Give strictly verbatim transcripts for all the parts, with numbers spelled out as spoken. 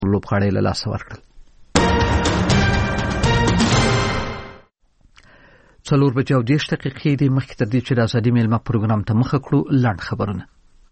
لوبغاړي له لاسه ورکړل. څلور بجې او دېرش دقیقې دې مخکې تر دې چې د ازادي میلمه پروګرام ته مخه کړو لنډ خبرونه.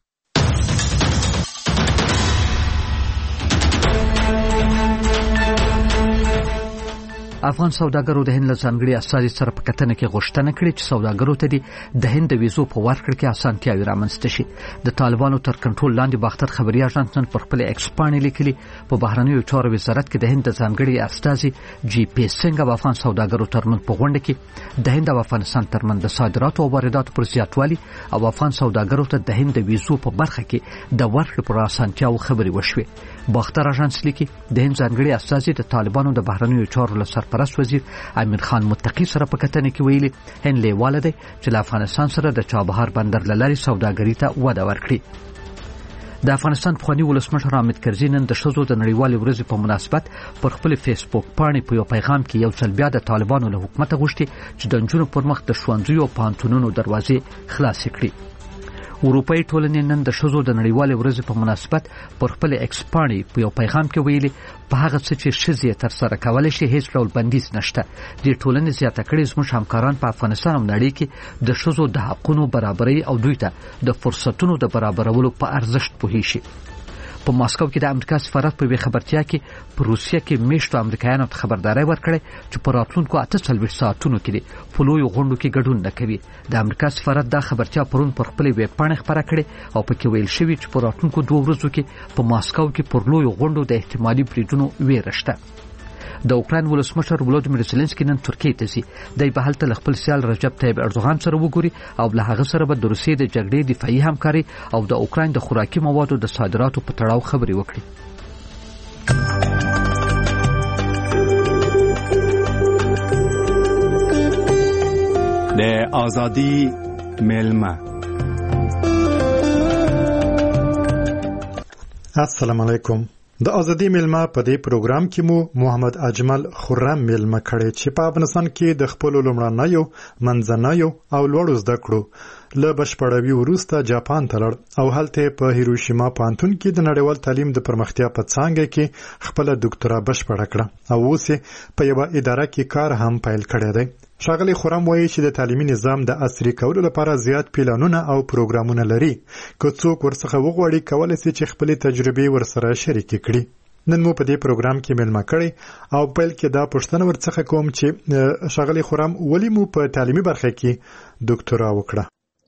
افغان سوداګرو د هند له ځانګړي استازي سره په کتنه کې غوښتنه کړې چې سوداګرو ته د هند د ویزو په ورکړه کې اسانتیاوې رامنځته شي. د طالبانو تر کنټرول لاندې باختر خبري اژانس نن پر خپل ایکس پاڼې لیکلي په بهرنیو چارو وزارت کې د هند د ځانګړي استازي جی پی سنگ او افغان سوداګرو ترمنځ په غونډه کې د هند او افغانستان ترمنځ د صادراتو او وارداتو پر زیاتوالي او افغان سوداګرو ته د هند د ویزو په برخه کې د ورکړې پر اسانتیاو خبري وشوې. باختر اژانس لیکي د هند ځانګړي استازي د طالبانو د بهرنیو چارو له سرپرست وزیر امیر خان متقی سره په کتنه کې ویلي هند لیواله دی چې له افغانستان سره د چابهار بندر له لارې سوداګري ته وده ورکړي. د افغانستان پخوانی ولسمشر حامد کرزي نن د ښځو د نړیوالې ورځې په مناسبت پر خپل فیسبوک پاڼې په یو پیغام کې یو ځل بیا د طالبانو له حکومت غوښتي چې د نجونو پر مخ د ښوونځیو او پوهنتونونو دروازې خلاصې کړي. اروپאי ټولنې نن د ښځو د نړیوالې ورځې په مناسبت پر خپل ایکس پاڼې په یو پیغام کې ویلي په هغه څه چې ښځې ترسره کولی شي هیڅ ډول بندیز نشته. دې ټولنې زیاته کړې زموږ همکاران په افغانستان او نړۍ کې د ښځو د حقونو برابرۍ او دوی ته د فرصتونو د برابرولو په ارزښت پوهې شي. په ماسکو کې د امریکا سفارت په خبرتیا کې په روسیه کې میشتو امریکایانو ته خبرداري ورکړې چې په راتلونکو اته څلوېښت ساعتونو کې په لویو غونډو کې ګډون نه کوي. د امریکا سفارت دا خبرتیا پرون پر خپل ویب پاڼه خبره کړې او پکې ویل شوی چې په راتلونکو دوه ورځو کې په ماسکو کې پر لویو غونډو د احتمالي بریدونو ویره شته. د اوکراین ولسمشر ولودیمیر زيلنسکي نن ترکیه ته ځي. دی به هلته خپل سیال رجب طیب اردوغان سره وګوري او له هغه سره به د روسیې د جګړې دفاعي همکاري او د اوکراین د خوراکي موادو د صادراتو په تړاو خبرې وکړي. د ازادي میلمه. السلام علیکم. د ازادي میلمه په دې پروګرام کې مو محمد اجمل خرم میلمه کړي چې په افغانستان کې د خپل لومړنیو منځنیو او لوړو زده کړو له بشپړوي وروسته جاپان ته لړ او هلته په هیروشیما پوهنتون کې د نړیوال تعلیم د پرمختیا په څانګه کې خپل ډاکټرا بشپړه کړه او اوس په یوه اداره کې کار هم پیل کړی دی. ښاغلی خرم وایي چې د تعلیمي نظام د عصري کولو لپاره زیات پلانونه او پروګرامونه لري. که څوک ورڅخه وغواړي کولی شي چې خپلې تجربې ورسره شریکې کړي. نن مو په دې پروګرام کې میلمه کړی او پیل کې دا پوښتنه ورڅخه کوم چې ښاغلی خرم ولې مو په تعلیمي برخه کې ډاکټرا وکړه؟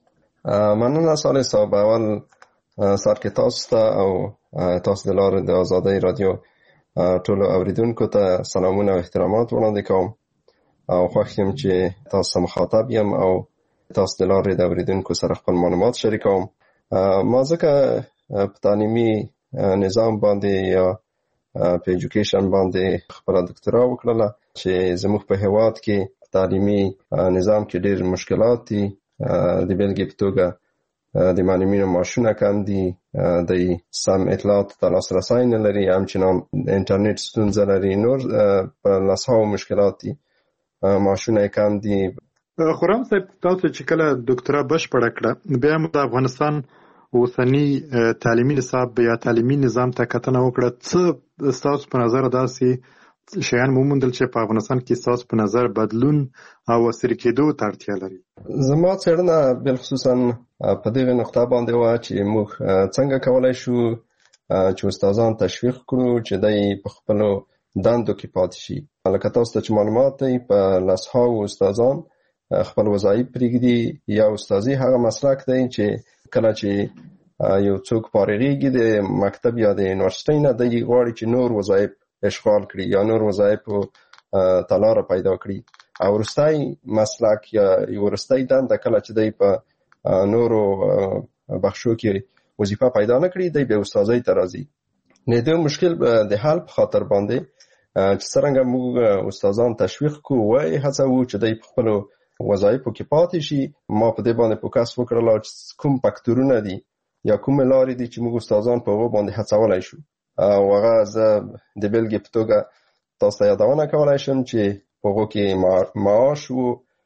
مننه صالح صاحب. اول سر کې تاسو ته او تاسو د لارې د ازادۍ رادیو ټولو اوریدونکو ته سلامونه او احترامات وړاندې کوم او خوښ یم چې تاسو مخاطب یم او تاسو د لارې د اوریدونکو سره خپل معلومات شریکوم. ما ځکه په تعلیمي نظام باندې یا په ایجوکیشن باندې خپل ډاکټرا وکړله چې زموږ په هیواد کې تعلیمي نظام کې ډېر مشکلات دي. د بیلګې په توګه د معلمینو معاشونه کم دي، د سم اطلاعاتو ته لاسرسی نه لري، همچنان انټرنیټ ستونزه لري، نور په لسهاوو مشکلات دي، معاشونه کم دي. خرم صاحب، تاسو چې کله ډاکټرا بشپړه کړه بیا د افغانستان اوسنی تعلیمي نصاب یا تعلیمي نظام ته کتنه وکړه، څه ستاسو په نظر داسې شیان مومندل چې په افغانستان کې ستاسو په نظر بدلون او عصري کېدو ته اړتیا لري؟ زما څېړنه بالخصوصا په دغه نقطه باندې وه چې موږ څنګه کولی شو چې استادان تشویق کړو چې دی په خپلو دندو کې پاتې شي. لکه تاسو ته چې معلومات دی، په لسهاوو استادان خپل وظایف پرېږدي. یا استادي هغه مسلک دی چې کله چې یو څوک فارغېږي د مکتب یا د یونیورسټۍ نه، دی غواړي چې نور وظایف اشغال کړي یا نور وظایفو ته لاره پیدا کړي. او وروستی مسلک یا وروستی دنده کله چې دی په نورو بخشو کې وظیفه پیدا نه کړي، دی بیا استادۍ ته راځي. د دې مشکل د حل په خاطر باندې چې څرنګه موږ استادان تشویق کوو، وایي هڅوو چې دی په خپلو وظایفو کې پاتې شي. ما په دې باندې فوکس وکړله چې کوم فکتورونه دي یا کومې لارې دي چې موږ استادان په هغو باندې هڅولی شو. او هغه زه د بیلګې په توګه تاسو ته یادونه کولی شم چې په هغو کې معاش و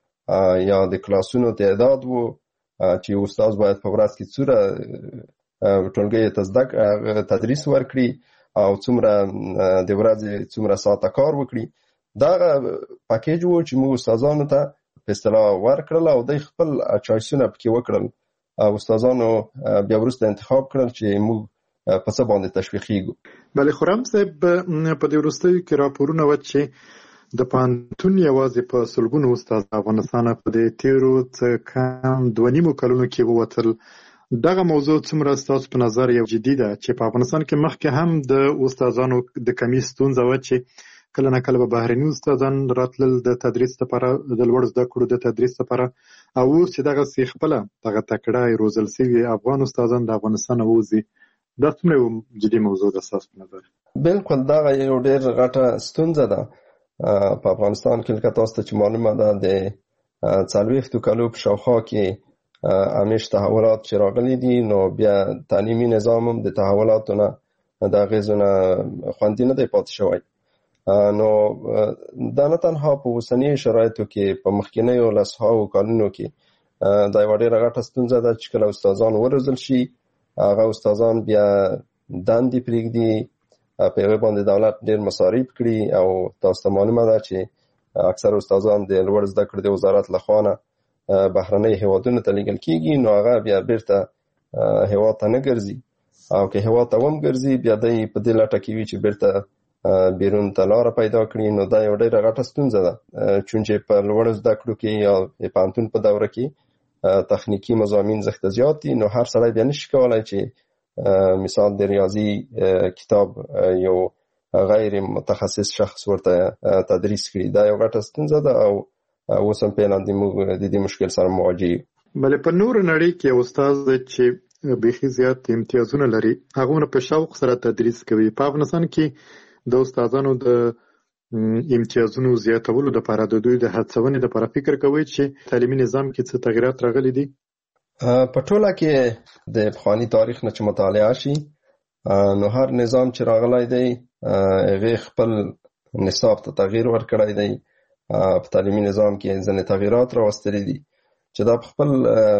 یا د کلاسونو تعداد و چې استاد باید په ورځ کې څومره ټولګیو ته زده تدریس ورکړي، او څومره د ورځې څومره ساعته کار وکړي. دا پاکیج وو چې موږ استادانو ته په اصطلاح ورکړل او د خپل چوایسونه پکې وکړل او استادانو بیا وروسته انتخاب کړل چې موږ په څه باندې تشویقیږو. بله خرم صاحب په دې وروستیو کې راپورونه و چې د پوهنتون یوازې په سلګونو استاد افغانستان په دې تیرو څه کم دوه نیمو کلونو کې ووتل. دغه موضوع څومره ستاسو په نظر یو جدي ده چې په افغانستان کې مخکې هم د استادانو د کمی ستونزه و چې کله نه کله به بهرني استادان راتلل د تدریس لپاره، د لوړ زده کړو د تدریس لپاره، او اوس چې دغه سی خپله دغه تکړه روزل شوي افغان استادان د افغانستان ووځي، دا څومره یو جدي موضوع ده ستاسو په نظر؟ بالکل دغه یو ډېر غټه ستونزه ده په افغانستان کې. لکه تاسو ته چې معلومه ده د څلوېښتو کالو په شاوخوا کې همیش تحولات چې راغلي دي، نو بیا تعلیمي نظام هم د تحولاتو نه د اغېزو نه خوندي نه دی پاتې شوی. نو دا نه تنها په اوسنیو شرایطو کې په مخکینیو لسهاوو کلونو کې دا یوه ډېره غټه ستونزه ده چې کله استادان وروزل شي، هغه استادان بیا دندې پرېږدي، په هغې باندې دولت ډېر مصارف کړي او تاسو ته معلومه ده چې اکثر استادان د لوړ زده کړو د وزارت لخوا نه بهرنۍ هیوادونو ته لیږل کېږي، نو هغه بیا بیرته هیواد ته نه ګرځي، او که هیواد ته هم ګرځي بیا دی په دې لټه کې وي چې بیرته بیرون ته لاره پیدا کړي. نو دا یو ډېره غټه ستونزه ده چونچې په لوړ زده کړو کې یا د پوهنتون په دوره کې تخنیکي مضامین زښته زیات دي، نو هر سړی بیا نشي کولی چې مثال د ریاضي کتاب یو غیر متخصص شخص ورته تدریس کړي. دا یو غټه ستونزه ده او اوس هم فعلا د دې مشکل سره مواجه یو. بله په نور نړۍ کې استاد چې بیخي زیات امتیازونه لري هغه په شوق سره تدریس کوي. په افغانستان کې د استادانو د امتیازونو زیاتولو لپاره د دوی د هڅونې لپاره فکر کوي چې تعلیمي نظام کې څه تغیرات راغلي دي؟ په ټوله کې د پخواني تاریخ نه چې مطالعه شي، نو هر نظام چې راغلی دی هغې خپل نصاب ته تغییر ورکړی دی. په تعلیمي نظام کې ځینې تغییرات راوستلي دي چې دا په خپل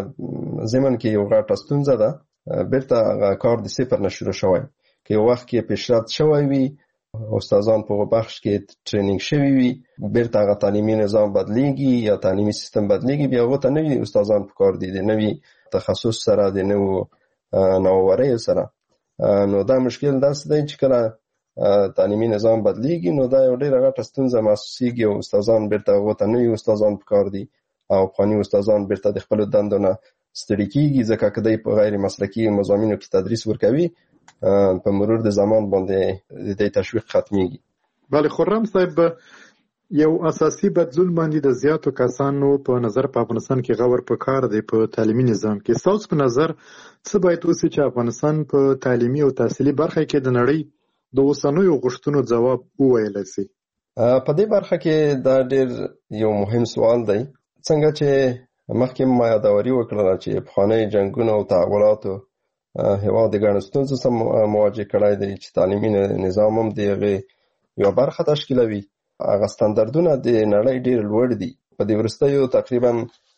ضمن کې یو غټه ستونزه ده. بیرته هغه کار د صفر نه شروع شوی. که یو وخت کې پیشرفت شوی وي، استادان په بخش کې ټرینینګ شوي وي، بیرته هغه تعلیمي نظام بدلیږي یا تعلیمي سیستم بدلیږي، بیا هغو ته نوي استادان پکار دي د نوي تخصص سره، د نوو نوآوریو سره. نو دا مشکل داسې دی چې کله تعلیمي نظام بدلیږي نو دا یو ډېره غټه ستونزه محسوسیږي او استادان بیرته هغو ته نوي استادان پکار دي او پخواني استادان بیرته د خپلو دندو نه ستړي کېږي، ځکه که دی په غیر مسلکي مضامینو کې تدریس ورکوي په مرور د زمان باندې د دې تشویق ختمیږي. بله خرم صاحب، یو اساسي بدلون باندې د زیاتو کسانو په نظر په افغانستان کې غور په کار دی په تعلیمي نظام کې. ستاسو په نظر څه باید وشي چې افغانستان په تعلیمي او تحصیلي برخه کې د نړۍ د اوسنیو غوښتنو ځواب وویلی شي؟ په دې برخه کې دا ډېر یو مهم سوال دی. څنګه چې مخکې ما یادوري وکړله چې پخواني جنګونو او تحولاتو هېواد د ګڼو ستونزو سره مواجه کړی دی چې تعلیمي نظام هم د هغې یوه برخه تشکیلوي. هغه ستاندردونه د نړۍ ډېر لوړ دي. په دې وروستیو تقریبا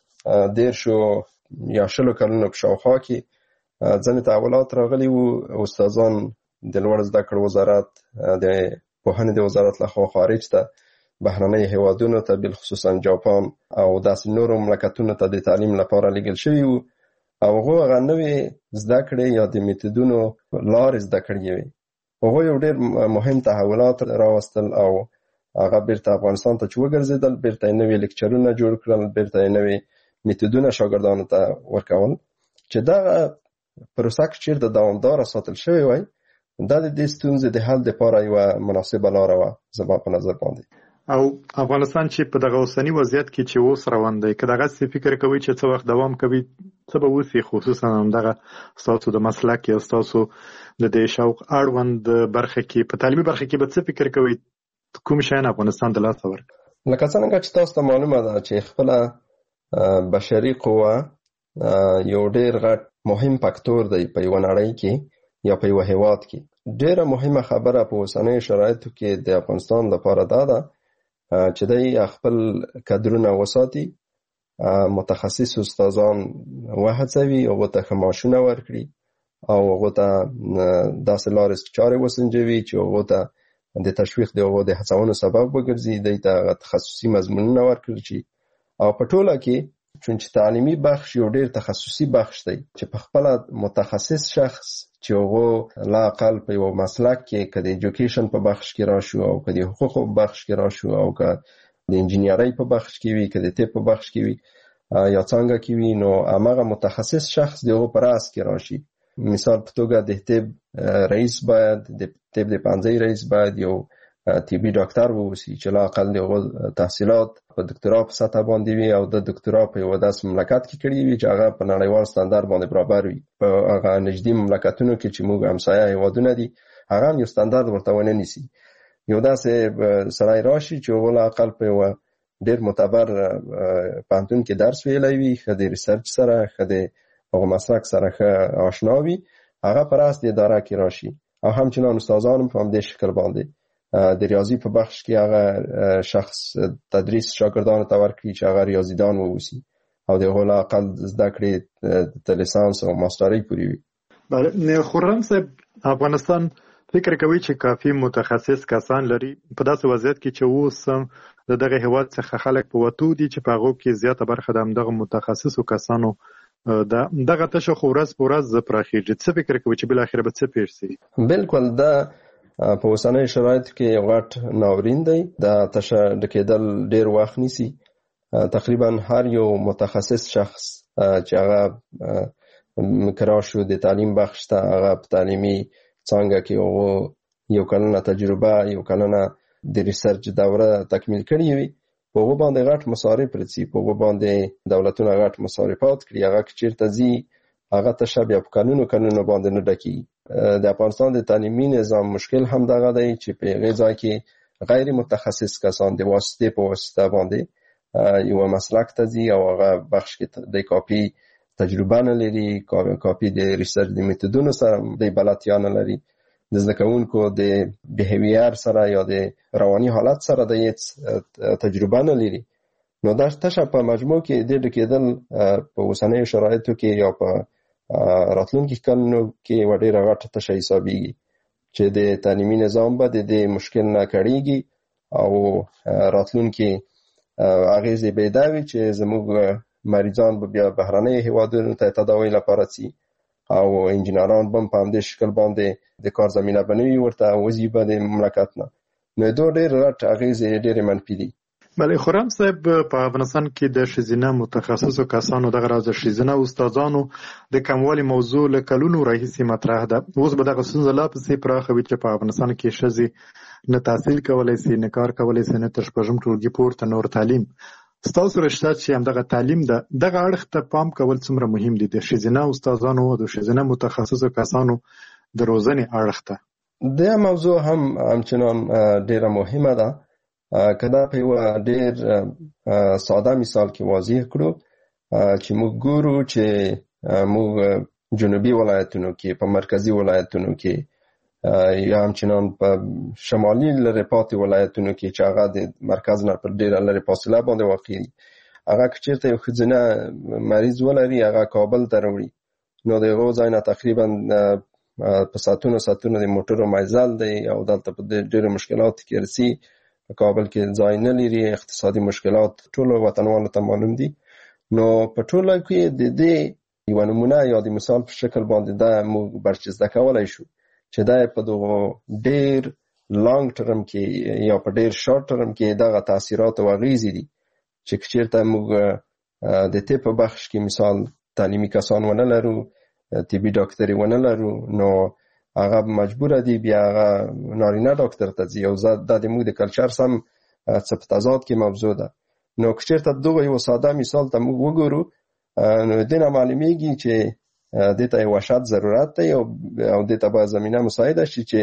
دېرشو یا شلو کلونو په شاوخوا کې ځینې تحولات راغلي وو. استادان د لوړ زده کړو وزارت د پوهنې د وزارت لخوا خارج ته بهرنۍ هیوادونو ته بالخصوصا جاپان او داسې نورو مملکتونو ته د تعلیم لپاره لیږل شوي وو او هغو هغه نوې زده کړې یا د میتودونو لارې زده کړې وې. هغو یو ډېر مهم تحولات راوستل او هغه بیرته افغانستان ته چې وګرځېدل، بیرته یې نوې لیکچرونه جوړ کړل، بیرته یې نوې میتودونه شاګردانو ته ورکول چې دغه پروسه که چېرته دوامداره ساتل شوې وای، دا د دې ستونزې د حل دپاره یوه مناسبه لاره وه زما په نظر باندې. او افغانستان چې په دغه اوسني وضعیت کې چې اوس روان دی، که دغسې فکر کوي چې څه وخت دوام کوي، څه به وسي؟ خصوصا همدغه ستاسو د مسلک یا ستاسو د دې شوق اړوند برخه کې، په تعلیمي برخه کې به څه فکر کوي؟ کوم شیان افغانستان د لاسه ورکړي؟ لکه څنګه چې تاسو ته معلومه ده چې خپله بشري قوه یو ډېر غټ مهم فاکتور دی په یوه نړۍ کې یا په یوه هیواد کې. ډېره مهمه خبره په اوسنیو شرایطو کې د افغانستان لپاره دا ده چې دی خپل کادرونه وساتي، متخصص استادان وهڅوي او ورته ښه معاشونه ورکړي او هغه ته داسې لارې چارې وسنجوي چې هغه ته د تشویق دی او د هڅونې سبب وګرځي، د ته تخصصي مضمونونه ورکړي شي. او په ټوله کې چې تعلیمي بخش یو ډیر تخصصي بخش دی چې په خپل متخصص شخص چې هغه لا اقل په یو مسلک کې کدي ایجوکیشن په بخش کې راشو او کدي حقوق په بخش کې راشو او که د انجینیرۍ په بخش کې وي کدي طب په بخش کې وي یا څنګه کې وي، نو هغه متخصص شخص دی هغه پر اس کې راشي. مثال په توګه د طب رئیس باید د طب د پنځه رئیس باید یو طبي ډاکټر ووسی چې لا اقل دغه تحصیلات په دکترا په سطح باندې وي او د دکترا په یو داس مملکت کې کړی وي چې هغه په نړیوال ستاندرد باندې برابر وي. په هغه نږدې مملکتونو کې چې موږ همسایه هیوادونه دي هغه یو ستاندرد ورته ونه نیسي. یو داسې سړی راشي چې لا اقل په یو ډیر معتبر پوهنتون کې درس ویلی وي، ښه د ریسرچ سره ښه د هغه مسلک سره ښه آشنا وي، هغه پر اس د اداره کې راشي. او همچنان استادان په همدې شکل باندې د ریاضي په بخش کې هغه شخص تدریس شاګردانو ته ورکړي چې هغه ریاضیدان ووسی او د هغه اقل زده کړې د لیسانس او ماسترۍ پورې وي. بله خرم صاحب، افغانستان فکر کوي چې کافي متخصص کسان لري په داسې وضعیت کې چې اوس د دغه هیواد څخه خلک په وتو دي چې په هغو کې زیاته برخه د همدغه متخصصو کسانو دا دغه تشه خو ورځ په ورځ پراخیږي. څه فکر کوي چې بالاخره به څه پیښ شي؟ بالکل دا په اوسنۍ شرایطو کې یو غټ ناورین دی. دا تشه ډکېدل ډېر وخت نیسي. تقریبا هر یو متخصص شخص چې هغه کرا شو د تعلیم بخش ته، هغه په تعلیمي څانګه کې یو کلنه تجربه یو کلنه د ریسرچ دوره تکمیل کړې وي، په هغه باندې غټ مصارف راځي، په هغه باندې دولتونه غټ مصارفات کړي، هغه چیرته ځي هغه تشه بیا په قانونو قانونو باندې نه ډکي. د افغانستان د تعلیمي نظام مشکل هم دغه دی چې په هغې ځای کې غیر متخصص کسان د واسطې په واسطه باندې یو مسلک ته ځي او هغه بخش کې د کاپي تجربه نه لري، کاپي د ریسرچ د میتودونو سره د بلدتیا نه لري، د زده کوونکو د بیهیویر سره یا د رواني حالت سره د هیڅ تجربه نه لري. نو دا تشه په مجموع کې د ډکېدل په اوسنیو شرایطو کې یا په راتلونکي کلونو کې یوه ډېره غټه تشه حسابېږي چې د تعلیمي نظام به د دې مشکل نه کړېږي او راتلونکي اغېزې به یې دا وي چې زموږ مریضان به بیا بهرنیو هېوادونو ته تداوۍ لپاره ځي او انجینران به په همدې شکل باندې د کار زمینه به نه وي ورته وځي به د مملکت نه. نو دا ډېر غټ اغېزې ډېرې منفي دي. بله خرم صاحب، په افغانستان کې د ښځینه متخصصو کسانو دغه راز د ښځینه استادانو د کموالي موضوع له کلونو راهیسې مطرح ده. اوس به دغه ستونزه لا پسې پراخه وي چې په افغانستان کې ښځې نه تحصیل کولی سي، نه کار کولی سي، نه تر شپږم ټولګي پورته نور تعلیم. ستاسو رشته چې همدغه تعلیم ده، دغه اړخ ته پام کول څومره مهم دي د ښځینه استادانو او د ښځینه متخصصو کسانو د روزنې اړخ ته؟ دا موضوع هم همچنان ډېره مهمه ده. که دا په یو ډېر ساده مثال کې واضح کړو چې موږ ګورو چې موږ جنوبي ولایتونو کې، په مرکزي ولایتونو کې یا همچنان په شمالي لرې پاتې ولایتونو کې چې هغه د مرکز نه پر ډېره لرې فاصله باندې واقع دي، هغه که چېرته یو ښځینه مریض ولري هغه کابل ته راوړي، نو د هغو ځای نه تقریبا په ساعتونو ساعتونو د موټرو مزل دی او دلته په ډېرو مشکلاتو کې رسي. کابل کې ځای نه لري، اقتصادي مشکلات ټولو وطنوالو ته معلوم دي. نو په ټوله کې د دې یوه نمونه یا د مثال په شکل باندې دا موږ برچسته کولی شو چې دا په دغه ډېر لانګ ټرم کې یا په ډېر شارټ ټرم کې دغه تاثیرات او اغېزې دي چې که چېرته موږ د طب په بخش کې مثال تعلیمي کسان ونه لرو، طبي ډاکټري ونه لرو، نو هغه مجبوره دي بیا هغه نارینه ډاکټر ته ځي او دا د موږ د کلچر سم څه په تضاد کې موضوع ده. نو که چېرته دغه یو ساده مثال ته موږ وګورو نو دې نه معلومیږي چې دې ته یو شت ضرورت دی او دې ته باید زمینه مساعده شي چې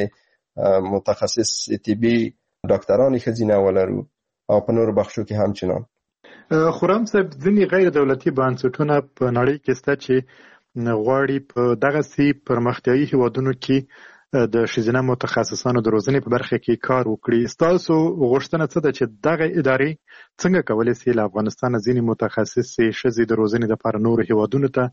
متخصص طبي ډاکټران ښځینه ولرو او په نورو بخشو کې همچنان. خرم صاحب، ځینې غیر دولتي بنسټونه په نړۍ کې شته چې غواړي په دغسې پرمختیایي هیوادونو کې د ښځینه متخصصانو د روزنې په برخه کې کار وکړي. ستاسو غوښتنه څه ده چې دغه ادارې څنګه کولی سي له افغانستانه ځینې متخصصې ښځې د روزنې لپاره نورو هیوادونو ته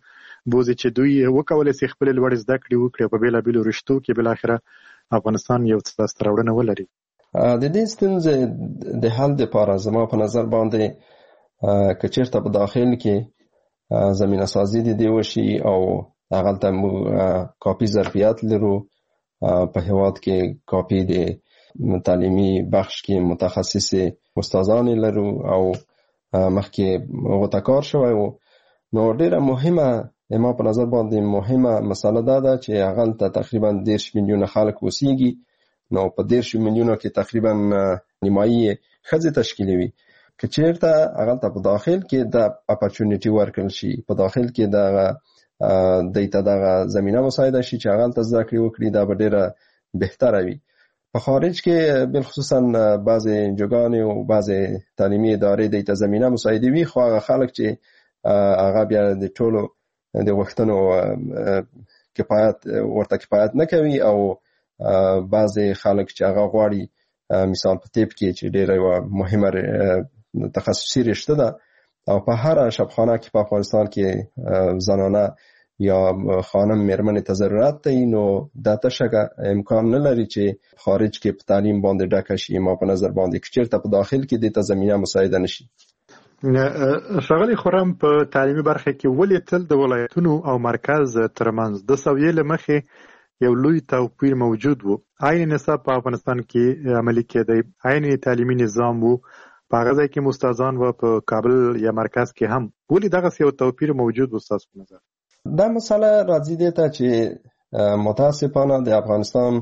بوزي چې دوی وکولای شي خپل لوړ زده کړې وکړي په بیلابیلو رشتو کې بل اخره افغانستان یو څه ستراوړنه ولري. د دې ستونزې د حل لپاره زما په نظر باندې که چېرته په داخل کې زمینه سازي د دې وشي او هغلته موږ کافي ظرفیت لرو، په هېواد کې کافي د تعلیمي بخش کې متخصص استادان لرو او مخکې هغو ته کار شوی و، نو ډېره مهمه ما په نظر باندې مهمه مسله دا ده چې هغلته تقریبا دېرش میلیونه خلک اوسېږي، نو په دېرش میلیونو کې تقریبا نیمایي ښځې تشکیلوي. که چېرته هغلته په داخل کې د اپرچونیټي ورکړل شي، په داخل کې دغه دوی ته دغه زمینه مساعده شي چې هغلته زده کړې وکړي، دا به ډېره بهتره وي. په خارج کې بالخصوصا بعضې انجوګانې او بعضې تعلیمي ادارې دوی ته زمینه مساعده وي، خو هغه خلک چې هغه بیا د ټولو د غوښتنو کفایت ورته کفایت نه کوي، او بعضې خلک چې هغه غواړي مثال په طب کې چې ډېره یوه مهمه تخصصي رشته ده او په هر شبخانه کې په افغانستان کې زنانه یا خانم میرمنې ته ضرورت دی، نو دا تشکه امکان نه لري چې خارج کې په تعلیم باندې ډکه شي. ما په نظر باندې که چېرته په داخل کې دې ته زمینه مساعده نشي. ښاغلی خرم، په تعلیمي برخه کې ولې تل د ولایتونو او مرکز ترمنځ د سویې له مخې یو لوی توپیر موجود و؟ عین نصاب په افغانستان کې عملي کېدی، عین تعلیمي نظام و، په هغه ځای کې مستادان و، په کابل یا مرکز کې هم، ولې دغسې یو توپیر موجود و ستاسو په نظر؟ دا مسله راځي دې ته چې متاسفانه د افغانستان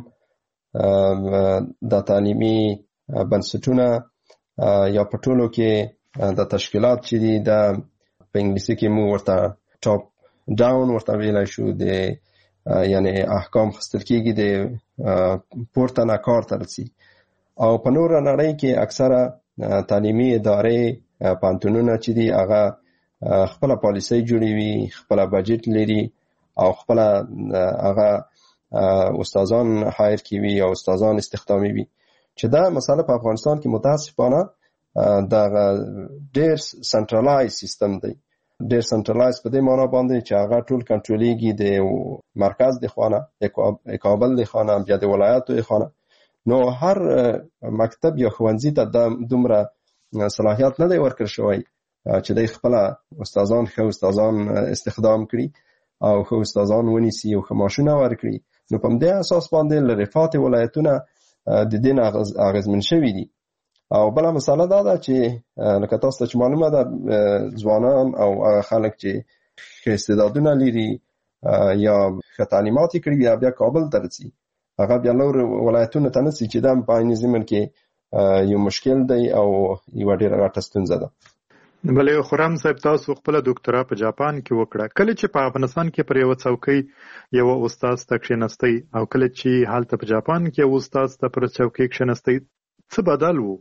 د تعلیمي بنسټونه یا په ټولو کې د تشکیلات چې دي د په انګلیسي کې مو ورته ټاپ ډاون ورته ویلی شو، د یعنی احکام خستل کېږي د پورته نه کار ته رسي، او په نوره نړۍ کې اکثره تعلیمي ادارې پوهنتونونه چې دي هغه خپله پالیسۍ جوړوي، خپله بجټ لري او خپله هغه استادان هایر کوي او استادان استخداموي، چې دا مسله په افغانستان کې متاسفانه دغه ډېر سنټرلایز سیستم دی. ډېر سنټرلایز په دې معنا باندې چې هغه ټول کنټرولېږي د مرکز د خوا نه، د کابل د خوا نه، بیا د ولایاتو د خوا نه، نو هر مکتب یا ښوونځي ته دا دومره صلاحیت نه دی ورکړل شوی چې دوی خپله استادان ښه استادان استخدام کړي او ښه استادان ونیسي او ښه معاشونه ورکړي. نو په همدې اساس باندې له رفات ولایتونه د دې نه اغېزمن شوي دي. او بله مسله دا ده چې لکه تاسو ته چې معلومه ده ځوانان او هغه خلک چې ښه استعدادونه لري یا ښه تعلیمات یې کړي بیا بیا کابل ته رسي، هغه بیا نور ولایتونو ته نه ځي، چې دا په عین ضمن کې یو مشکل دی او یوه ډېره غټه ستونزه ده. بلې خرم صاحب، تاسو خپله ډاکټرا په جاپان کې وکړه، کله چې په افغانستان کې پر یوه څوکۍ یوه استاد ته کښېنستی او کله چې هلته په جاپان کې یو استاد ته پر څوکۍ کښېنستی، څه بدل و؟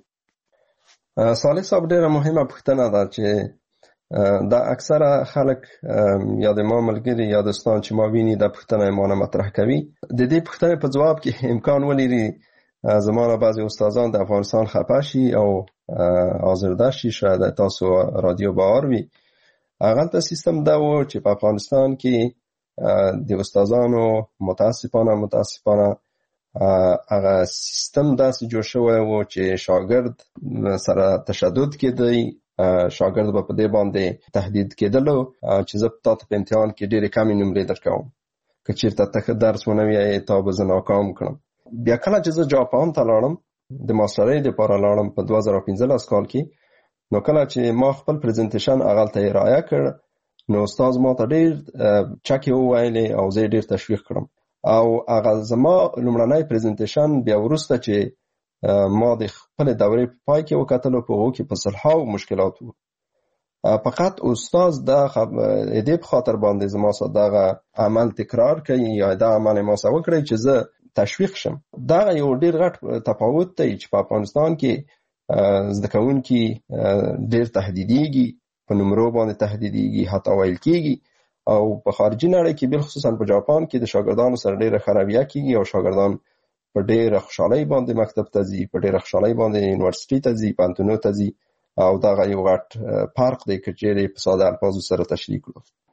صالح صاحب، ډېره مهمه پوښتنه ده چې دا اکثره خلک یا د ما ملګري یا دوستان چې ما ویني دا پوښتنه ما نه مطرح کوي. د دې پوښتنې په ځواب کې امکان ولري زما نه بعضې استادان د افغانستان خفه شي او آزرده شي، شاید تاسو رادیو باور وي. هغلته سیستم دا و چې په افغانستان کې د استادانو متاسفانه متاسفانه هغه سیستم داسې جوړ شوی و چې شاګرد سره تشدد کېدی، شاګرد به په دې باندې تهدید کېدلو چې زه تا ته په امتحان کې ډېرې کمې نمرې درکوم، که چېرته ته ښه درس ونه وایې تا به زه ناکام کړم. بیا کله چې زه جاپان ته لاړم د ماسټرۍ دپاره لاړم په دوه زره پنځلس کال کې، نو کله چې ما خپل پریزنټیشن هغلته ارائه کړ نو استاد ما ته ډېر چکې وویلې او زه یې ډېر تشویق کړم، او هغه زما لومړنی پریزنټیشن بیا وروسته چې ما د خپلې دورې په پای کې وکتلو په هغو کې په سلهاو مشکلات وو. فقط استاد دا دې په خاطر باندې زما سره دغه عمل تکرار کوي یا دا عمل ما سره وکړی چې زه تشویق شم. دا یو ډېر غټ تفاوت دی چې په افغانستان کې زده کوونکي ډېر تهدیدېږي، په نمرو باندې تهدیدېږي، حتی ویل کېږي، او په خارجي نړۍ کې بالخصوصا په جاپان کې د شاګردانو سره ډېره ښه رویه کېږي او شاګردان په ډېره خوشحالۍ باندې مکتب ته ځي، په ډېره خوشحالۍ باندې یونیورسټي ته ځي، پوهنتونونو ته ځي، او دغه یو غټ فرق دی که چېرې په ساده الفاظو سره تشریح کړو.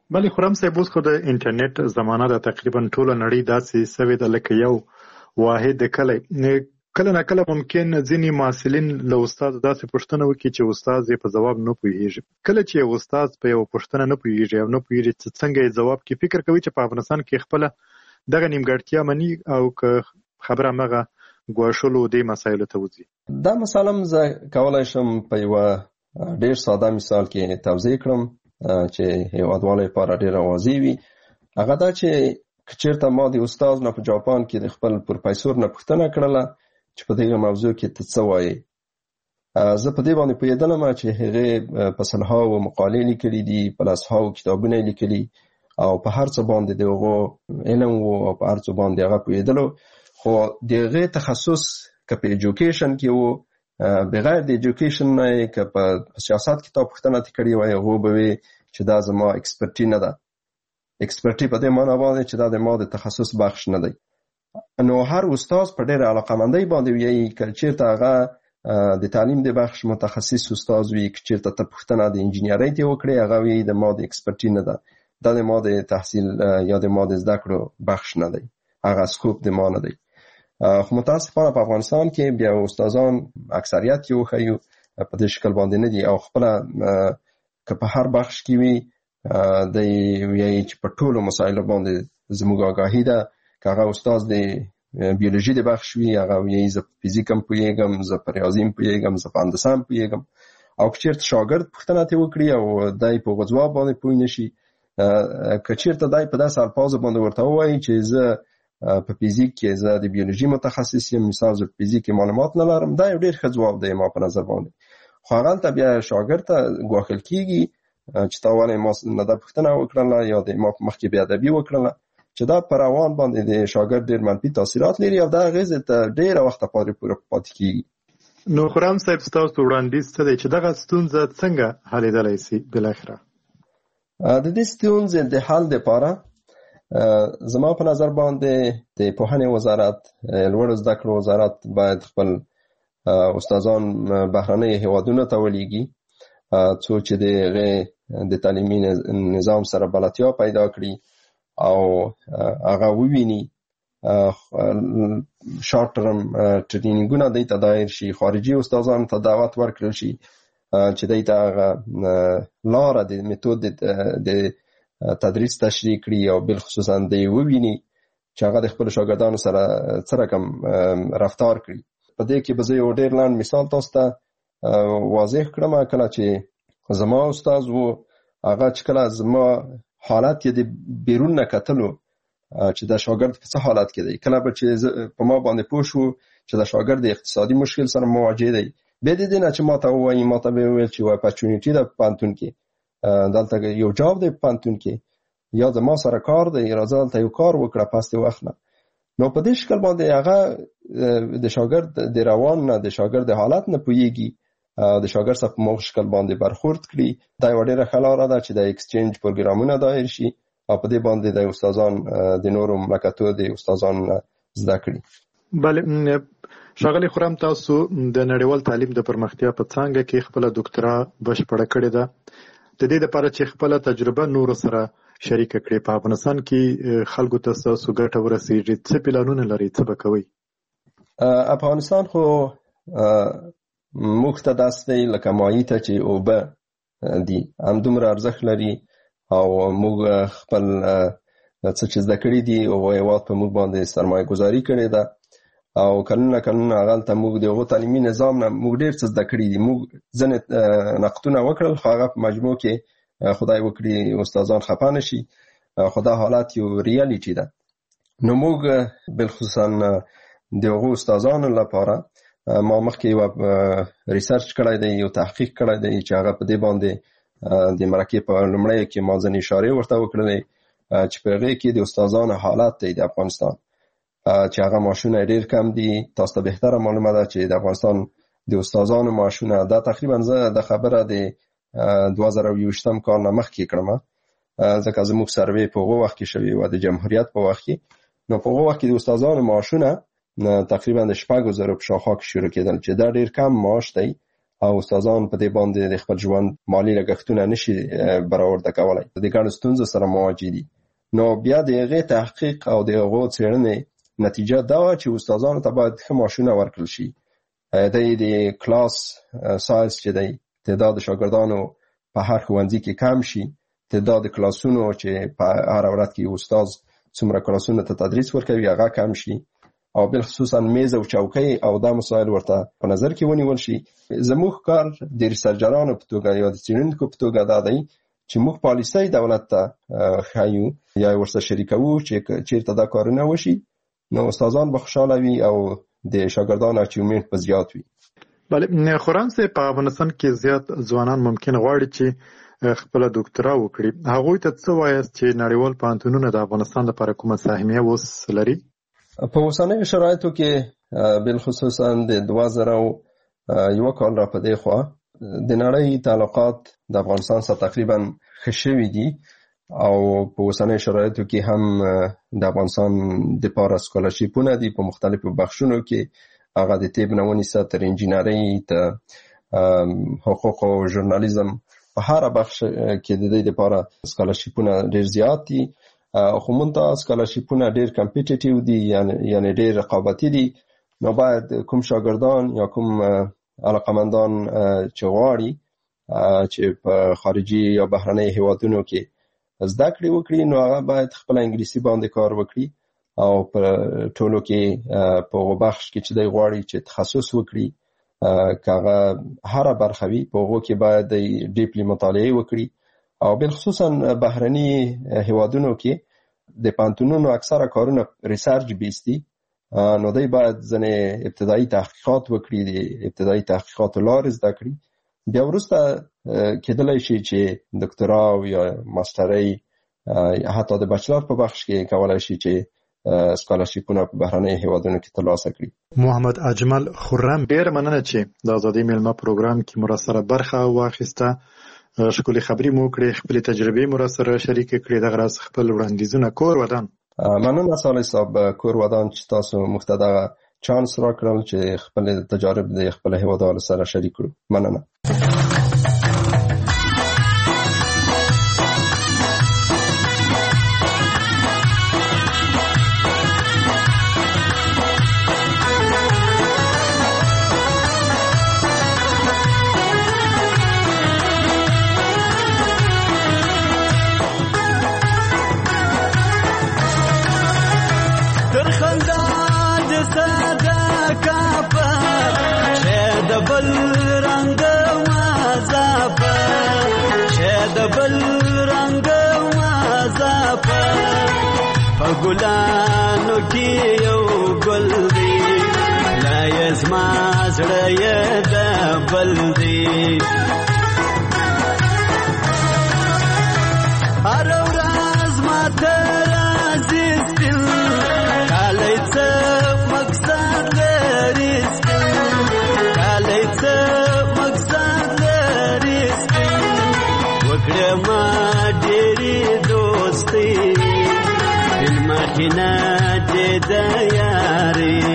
بلې خرم صاحب اوس خو د انټرنیټ زمانه ده، تقریبا ټوله نړۍ داسې سوې ده لکه یو واحد کلی. کله نه کله ممکن ځینې محصلین له استاد داسې پوښتنه وکړي چې استاد یې په ځواب نه پوهیږي. کله چې یو استاد په یو پوښتنه نه پوهیږي او نه پوهیږي چې څنګه یې ځواب کې، فکر کوي چې په افغانستان کې خپل دغه نیمګړتیا مني او که خبره مغه ګواښلو دې مسایلو ته وځي. دا مثلا زه کولای شم په یو ډیر ساده مثال کې توضیح کړم چې هیوادوالو لپاره ډیر واضح وي. هغه دا چې چیرته ما د استاد نه په جاپان کې د خپل پروفیسور نه پوښتنه کړله چې په دغه موضوع کې ته څه وایې، زه په دې باندې پوهېدلم چې هغې په سلهاوو مقالې لیکلي دي، په لسهاوو کتابونه لیکلي او په هر څه باندې د هغو علم و او په هر څه باندې هغه پوهېدلو، خو د هغې تخصص که په ایجوکیشن کې و، بغیر د ایجوکیشن نه یې که په سیاست کې تا پوښتنه ترې کړې وای، هغو به وي چې دا زما اکسپرټي نه ده. اکسپرټي په دې معنا باندې چې دا د ما د تخصص بخش نه دی. نو هر استاد په ډېره علاقه‌مندۍ باندې وایي که چېرته هغه د تعلیم د بخش متخصص استاد وي، که چېرته ته پوښتنه د انجینرۍ ته وکړې، هغه وایي د ما د اکسپرټي نه ده، دا د ما د تحصیل یا د ما د زده کړو بخش نه دی، هغه سکوپ د ما نه دی. خو متاسفانه په افغانستان کې بیا استادان اکثریت یو ښیو په دې شکل باندې نه دي او خپله که په هر بخش کې وي د وایي چې په ټولو مسایلو باندې زموږ آګاهي ده. که هغه استاد د بیولوژي د بخش وي، هغه وایي زه په فزیک هم پوهېږم، زه په ریاضي هم پوهېږم، زه په هندسه هم پوهېږم. او که چېرته شاګرد پوښتنه ترې وکړي او دی په هغو ځواب باندې پوه نه شي، که چېرته دی په داسې الفاظو باندې ورته ووایي چې زه په فزیک کې زه د بیولوژي متخصص یم، مثال زه په فزیک کې معلومات نه لرم، دا یو ډېر ښه ځواب دی ما په نظر باندې. خو هغلته بیا شاګرد ته ګواښل کېږي چې تا ولې ما نه دا پوښتنه وکړله یا د ما په مخکې بې ادبي وکړله، چې دا په روان باندې د شاګرد ډېر منفي تاثیرات لري او دا اغېزې ته ډېره وخته پورې پاتې کېږي. نو خرم صاحب ستاسو وړاندیز څه دی چې دغه ستونزه څنګه حلېدلی سي بالاخره؟ د دې ستونزې د حل دپاره زما په نظر باندې د پوهنې وزارت، لوړو زده کړو وزارت باید خپل استادان بهرنیو هیوادونو ته ولیږي څو چې د هغې د تعلیمي نظام سره بلدتیا پیدا کړي او هغه وویني، شارټ ټرم ټرینینګونه دی ته دایر شي، خارجي استادانو ته دعوت ورکړل شي چې دی ته هغه لاره د میتود د تدریس تشریح کړي او بالخصوصا دی وویني چې هغه د خپلو شاګردانو سره څه رقم رفتار کړي. په دې کې به زه یو ډېر لنډ مثال تاسو ته واضح کړم. کله چې زما استاد و، هغه چې کله زما حالت یې د بیرون نه کتلو چې د شاګرد په څه حالت کې دی، کله به چې په ما باندې پوه شو چې د شاګرد د اقتصادي مشکل سره مواجه دی، بیا د دې نه چې ما ته ووایي، ما ته به یې وویل چې یو اپرچونیټي ده په پوهنتون کې، دلته یو جاب دی په پوهنتون کې، یا زما سره کار دی، راځه دلته یو کار وکړه په هستې وخت نه. نو په دې شکل باندې هغه د شاګرد د روان نه د شاګرد د حالت نه پوهېږي، د شاګرد سره په موږ شکل باندې برخورد کړي. دا یوه ډېره ښه لاره ده چې د ایکسچینج پروګرامونه دایر شي او په دې باندې د استادان د نورو مملکتو د استادان زده کړي. بله ښاغلي خرم، تاسو د نړیوال تعلیم د پرمختیا په څانګه کې خپله دوکتورا بشپړه کړې ده. د دې لپاره چې خپله تجربه نورو سره شریکه کړئ، په افغانستان کې خلکو ته ستاسو ګټه ورسېږي، څه پلانونه لرئ، څه به کوئ؟ افغانستان خو موږ ته داسې دی لکه مایع ته چې اوبه دي، همدومره ارزښت لري او موږ خپل څه چې زده کړي دي هغو هېواد په موږ باندې سرمایه ګذاري کړې ده او کلونه کلونه هغلته موږ د هغو تعلیمي نظام نه موږ ډېر څه زده کړي دي. موږ ځینې نقدونه وکړل، خو هغه په مجموع کې خدای وکړي استادان خفه نه شي، خو دا حالت یو ریالیټي ده. نو موږ بالخصوصا د هغو استادانو لپاره ما مخکې یو ریسرچ کړی دی، یو تحقیق کړی دی چې هغه په دې باندې د مرکې په لومړیو کې ما ځینې اشارې ورته وکړلې چې په هغې کې د استادانو حالت دی د افغانستان، چې هغه معاشونه ډېر کم دي. تاسو ته بهتره معلومه ده چې د افغانستان د استادانو معاشونه دا تقریبا زه د خبره د دوه زره یوویشتم کال نه مخکې کړم، ځکه زموږ سروې په هغو وخت کې شوې وه د جمهوریت په وخت کې. نو په هغو وخت کې د استادانو معاشونه تقریبا د شپږو زرو په شاوخوا کې شروع کېدل، چې دا ډېر کم معاش دی او استادان په دې باندې د خپل ژوند مالی لګښتونه نشي برآورده کولای، د ګڼو ستونزو سره مواجه دي. نو بیا د هغې تحقیق او د هغو څېړنې نتیجه دا وه چې استادانو ته باید ښه معاشونه ورکړل شي. د د کلاس سایز چې دی تعداد شاګردانو په هر ښوونځي کې کم شي، تعداد کلاسونو چې په هر ورځ کې استاد څومره کلاسونو ته تدریس ورکوي هغه کم شي، او بل خصوصا میز او چوکۍ او دا مسایل ورته په نظر کې ونیول شي. زموږ کار د ریسرچرانو په توګه یا د څېړونکو په توګه دا دی چې موږ پالیسۍ دولت ته ښیو یا ورسره شریکوو چې چېرته دا کارونه وشي نو استادان به خوشحاله وي او د شاګردانو اچیومنټ به زیات وي. بله، خورم صاحب په افغانستان کې زیات ځوانان ممکن غواړي چې خپل ډاکټرا وکړي. هغوی ته څه وایاست چې نړیوال پوهنتونونه د افغانستان لپاره کومه سهمیه اوس لري؟ په اوسنیو شرایطو کې بالخصوصا د دوه زره یو کال را په دې خوا د نړۍ تعلقات د افغانستان سره تقریبا ښه شوي دي، او په اوسنیو شرایطو کې هم د افغانستان دپاره سکالرشیپونه دي په مختلفو بخشونو کې، هغه د طب نه ونیسه تر انجینرۍ ته حقوق او ژورنالیزم، په هر بخش کې د دې لپاره سکالرشیپونه ډېر زیات دي. خو مونږ سکالرشیپونه ډېر کمپیټیټیو دي، یعنی ډېر رقابتي دي. نو باید کوم شاګردان یا کوم علاقمندان چې غواړي چې په خارجي یا بهرنۍ هیوادونو کې زده کړې وکړي نو هغه باید خپل انګلیسي باندې کار وکړي، او په ټولو کې په هغو بخش کې چې دی غواړي چې تخصص وکړي که هغه هره برخه وي په هغو کې باید دی ډیپلی مطالعه وکړي. او بالخصوصا بهرني هیوادونو کې د پوهنتونونو اکثره کارونه ریسرچ بیس دي، نو دی باید ځنې ابتدایي تحقیقات وکړي، د ابتدایي تحقیقاتو لارې زده کړي، بیا وروسته کېدلی شي چې دکترا یا ماسترۍ حتی د بچلر په بخش کې کولی شي چې سکالرشیپونه په بهرنۍ هیوادونو کې ترلاسه کړي. محمد اجمل خرم، ډېره مننه چې د ازادۍ میلمه پروګرام کې مو راسره برخه واخیسته، ښکلې خبرې مو وکړې، خپلې تجربې مو راسره شریکې کړې. دغه راز خپل وړاندیزونه کور ودان. مننه صالح صاحب، کور ودان چې تاسو موږ ته دغه چانس راکړل چې خپل تجارب د خپل هیوادوالو سره شریک کړو. مننه. ګلانو کې یو ګل دی لا یزما زړه یې د بل دی هر ورځ ماته راځي ستل کالی څه مقصد لري ستل کالی څه مقصد لري ستل وکړه ما ډېرې دوستي مخینا دې د یاري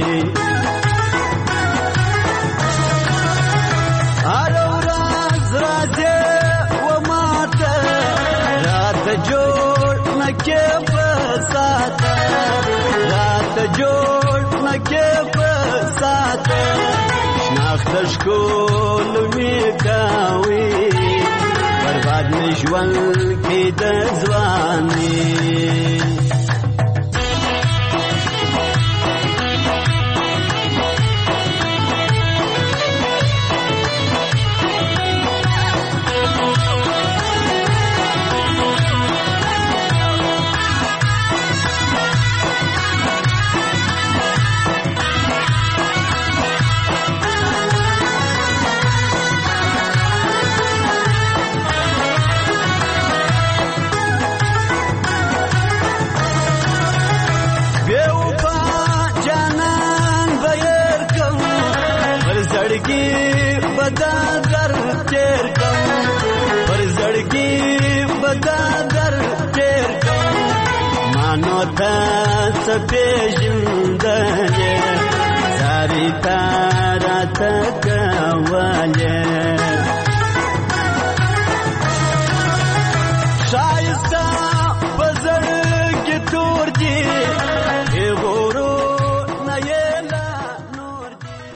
هر ورځ راځي و ماته راته جوړ نکې په ساته راته جوړ نکې په ساته شناخت ښکل مې کوي برباد مې ژوند کې د ځواني سپیشن دنیا ساری تارا تکا راولې